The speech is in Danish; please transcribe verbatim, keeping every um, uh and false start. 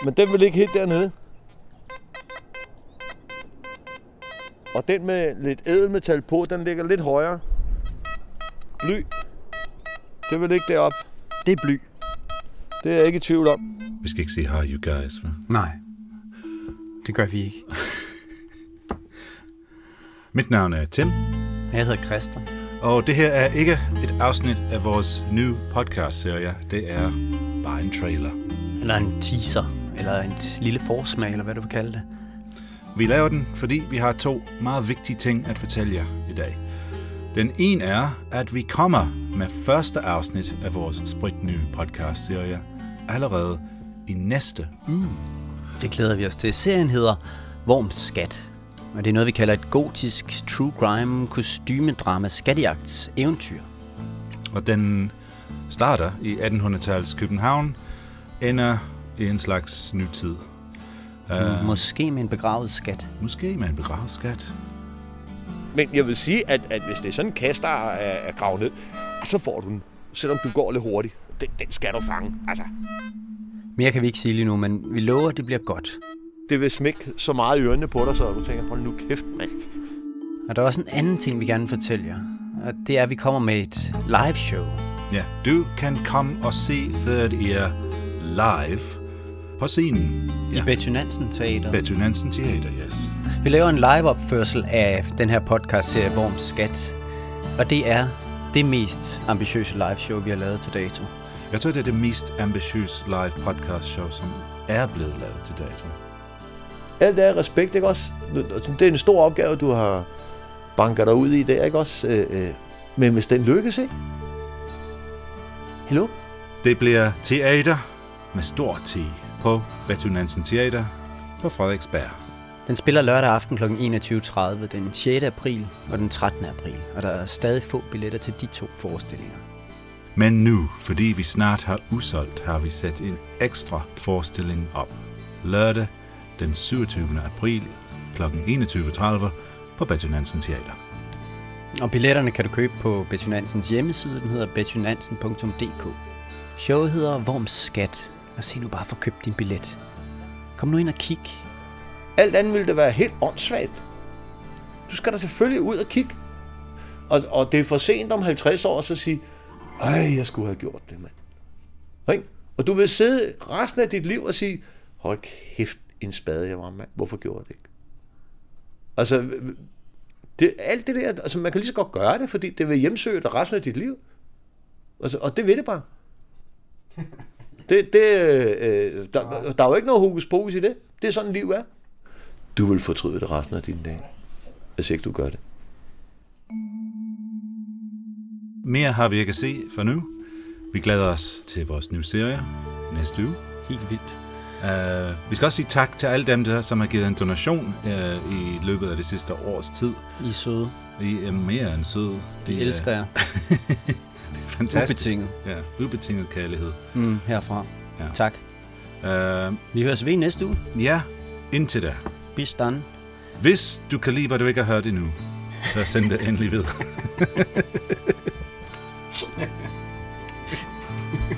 Men den vil ligge helt dernede. Og den med lidt ædelmetal på, den ligger lidt højere. Bly. Det vil ligge deroppe. Det er bly. Det er jeg ikke i tvivl om. Vi skal ikke sige hi you guys, hva'? Nej, det gør vi ikke. Mit navn er Tim. Jeg hedder Christian. Og det her er ikke et afsnit af vores nye podcast-serie. Det er bare en trailer. Eller en teaser, eller en lille forsmag, eller hvad du vil kalde det. Vi laver den, fordi vi har to meget vigtige ting at fortælle jer i dag. Den ene er, at vi kommer med første afsnit af vores spritnye podcast-serie allerede i næste uge. Det glæder vi os til. Serien hedder Worms Skat. Og det er noget, vi kalder et gotisk true crime kostymedrama skattejagts eventyr. Og den starter i attenhundredetallets København, ender i en slags nytid. Uh, måske med en begravet skat. Måske med en begravet skat. Men jeg vil sige, at, at hvis det er sådan en kasse, der er, er gravet ned, så får du den, selvom du går lidt hurtigt. Den, den skal du fange, altså. Mere kan vi ikke sige lige nu, men vi lover, at det bliver godt. Det vil smække så meget i ørerne på dig, så du tænker, hold nu kæft, mand. Og der er også en anden ting, vi gerne vil fortælle jer. Og det er, at vi kommer med et live show. Ja, du kan komme og se Third Ear live på scenen. I Ja. Betty Nansen Teater. Betty Nansen Teater, yes. Vi laver en live-opførsel af den her podcast-serie Worms Skat. Og det er det mest ambitiøse live-show, vi har lavet til dato. Jeg tror, det er det mest ambitiøse live podcast show, som er blevet lavet til dato. Alt er respekt, ikke også? Det er en stor opgave, du har banket dig ud i der, ikke også? Men hvis den lykkes, ikke? Hallo? Det bliver teater med stor T på Betty Nansen Teater på Frederiksberg. Den spiller lørdag aften kl. enogtyve tredive den sjette april og den trettende april. Og der er stadig få billetter til de to forestillinger. Men nu, fordi vi snart har udsolgt, har vi sat en ekstra forestilling op. Lørdag den syvogtyvende april kl. enogtyve tredive på Betty Nansen Teater. Og billetterne kan du købe på Betty Nansens hjemmeside. Den hedder betty nansen punktum d k. Showet hedder Worms Skat. Og se nu bare for købt din billet. Kom nu ind og kig. Alt andet ville det være helt åndssvagt. Du skal da selvfølgelig ud og kigge. Og, og det er for sent om halvtreds år, så sige, ej, jeg skulle have gjort det, mand. Ikke? Og du vil sidde resten af dit liv og sige, hold kæft, en spade jeg var, mand. Hvorfor gjorde jeg det ikke? Altså, det, alt det der, altså man kan lige så godt gøre det, fordi det vil hjemsøge dig resten af dit liv. Altså, og det vil det bare. Det, det, øh, der, der er jo ikke noget hokus pokus i det. Det er sådan, liv er. Du vil fortryde det resten af dine dage, hvis ikke du gør det. Mere har vi ikke at se for nu. Vi glæder os til vores nye serie næste uge. Helt vildt. Uh, vi skal også sige tak til alle dem, der, som har givet en donation uh, i løbet af det sidste års tid. I er søde. I er mere end søde. Det elsker jeg. Det er fantastisk. Ubetinget. Ja, ubetinget kærlighed. Mm, herfra. Ja. Tak. Uh, Vi høres ved næste uge. ja, indtil da. Bis dann. Hvis du kan lide, hvad du ikke har hørt endnu, så send det endelig videre.